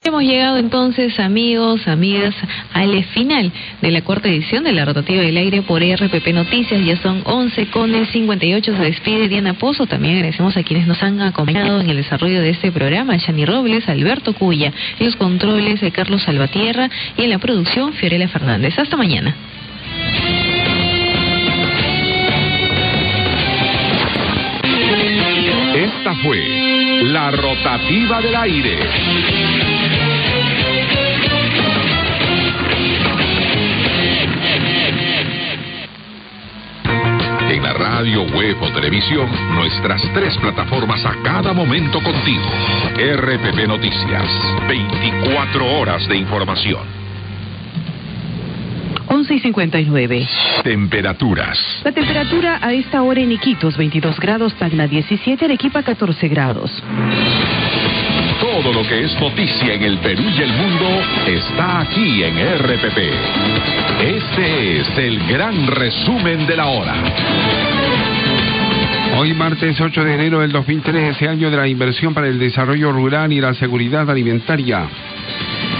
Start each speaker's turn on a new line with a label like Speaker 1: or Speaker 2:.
Speaker 1: Hemos llegado entonces, amigos, amigas, al final de la cuarta edición de la rotativa del aire por RPP Noticias. Ya son 11:58. Se despide Diana Pozo. También agradecemos a quienes nos han acompañado en el desarrollo de este programa: Shani Robles, Alberto Cuya, en los controles de Carlos Salvatierra y en la producción Fiorella Fernández. Hasta mañana.
Speaker 2: Esta fue la rotativa del aire. En la radio, web o televisión, nuestras 3 plataformas a cada momento contigo. RPP Noticias, 24 horas de información.
Speaker 3: 11:59.
Speaker 2: Temperaturas.
Speaker 3: La temperatura a esta hora en Iquitos, 22 grados, Tacna 17, Arequipa 14 grados.
Speaker 2: Todo lo que es noticia en el Perú y el mundo está aquí en RPP. Este es el gran resumen de la hora.
Speaker 4: Hoy martes 8 de enero del 2013, año de la inversión para el desarrollo rural y la seguridad alimentaria.